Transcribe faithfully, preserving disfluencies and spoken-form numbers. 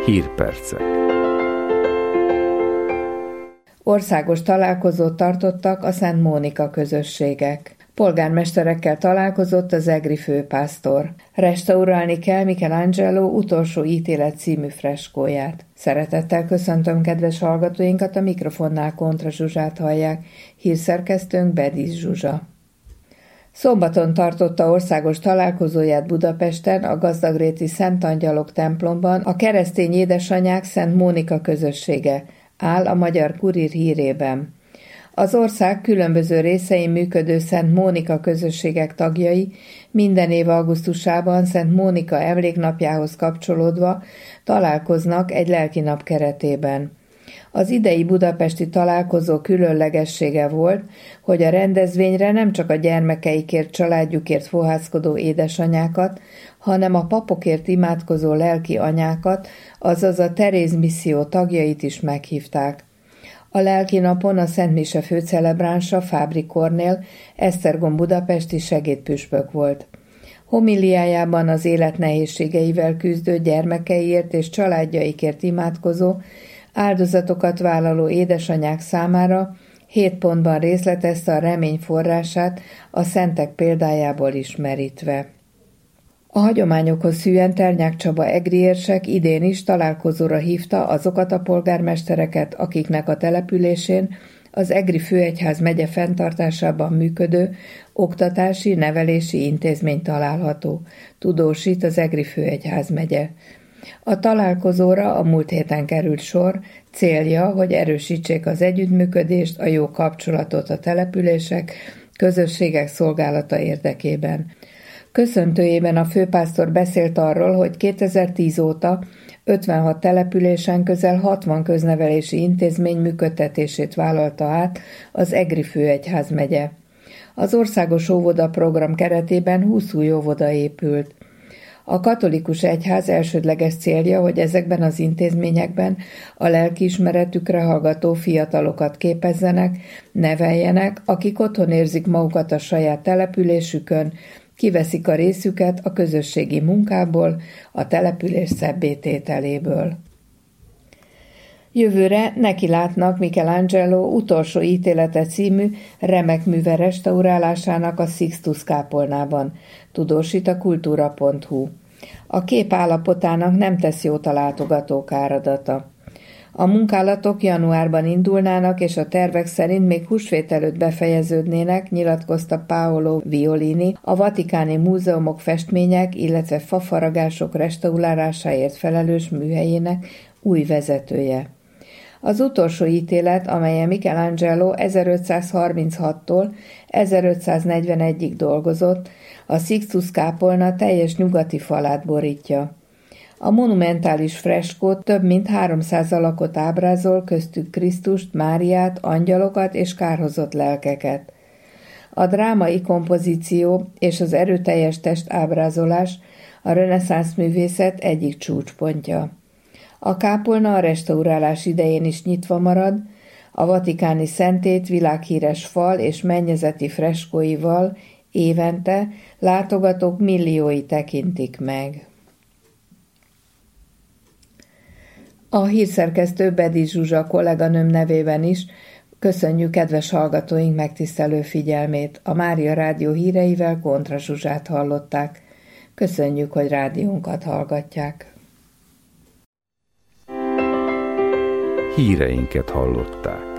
Hírpercek. Országos találkozót tartottak a Szent Mónika közösségek. Polgármesterekkel találkozott az egri főpásztor. Restaurálni kell Michelangelo Utolsó ítélet című freskóját. Szeretettel köszöntöm kedves hallgatóinkat, a mikrofonnál Kontra Zsuzsát hallják, hírszerkesztőnk Bedis Zsuzsa. Szombaton tartotta országos találkozóját Budapesten a Gazdagréti Szent Angyalok templomban a keresztény édesanyák Szent Mónika közössége, áll a Magyar Kurír hírében. Az ország különböző részein működő Szent Mónika közösségek tagjai minden év augusztusában Szent Mónika emléknapjához kapcsolódva találkoznak egy lelkinap keretében. Az idei budapesti találkozó különlegessége volt, hogy a rendezvényre nem csak a gyermekeikért, családjukért fohászkodó édesanyákat, hanem a papokért imádkozó lelki anyákat, azaz a Teréz misszió tagjait is meghívták. A lelki napon a Szent Mise főcelebránsa, Fábri Kornél, Esztergom budapesti segédpüspök volt. Homiliájában az élet nehézségeivel küzdő gyermekeiért és családjaikért imádkozó, áldozatokat vállaló édesanyák számára hét pontban részletezte a remény forrását a szentek példájából ismerítve. A hagyományokhoz hűen Ternyák Csaba egri érsek idén is találkozóra hívta azokat a polgármestereket, akiknek a településén az Egri Főegyház megye fenntartásában működő oktatási, nevelési intézmény található, tudósít az Egri Főegyház megye. A találkozóra a múlt héten került sor, célja, hogy erősítsék az együttműködést, a jó kapcsolatot a települések, közösségek szolgálata érdekében. Köszöntőjében a főpásztor beszélt arról, hogy kétezer-tíz óta ötvenhat településen közel hatvan köznevelési intézmény működtetését vállalta át az Egri Főegyház megye. Az országos óvoda program keretében húsz új óvoda épült. A katolikus egyház elsődleges célja, hogy ezekben az intézményekben a lelkiismeretükre hallgató fiatalokat képezzenek, neveljenek, akik otthon érzik magukat a saját településükön, kiveszik a részüket a közösségi munkából, a település szebbé tételéből. Jövőre nekilátnak Michelangelo Utolsó ítélete című remek műve restaurálásának a Sixtus kápolnában, tudósít a kultúra pont hu. A kép állapotának nem tesz jót a látogatók áradata. A munkálatok januárban indulnának, és a tervek szerint még húsvét előtt befejeződnének, nyilatkozta Paolo Violini, a vatikáni múzeumok festmények, illetve fafaragások restaurálásáért felelős műhelyének új vezetője. Az utolsó ítélet, amelyen Michelangelo ezerötszázharminchattól ezerötszáznegyvenegyig dolgozott, a Sixtus kápolna teljes nyugati falát borítja. A monumentális freskót több mint háromszáz alakot ábrázol, köztük Krisztust, Máriát, angyalokat és kárhozott lelkeket. A drámai kompozíció és az erőteljes testábrázolás a reneszánsz művészet egyik csúcspontja. A kápolna a restaurálás idején is nyitva marad, a vatikáni szentét világhíres fal és mennyezeti freskóival évente látogatók milliói tekintik meg. A hírszerkesztő Bedis Zsuzsa kolléganőm nevében is köszönjük kedves hallgatóink megtisztelő figyelmét. A Mária Rádió híreivel Kontra Zsuzsát hallották. Köszönjük, hogy rádiónkat hallgatják. Híreinket hallották.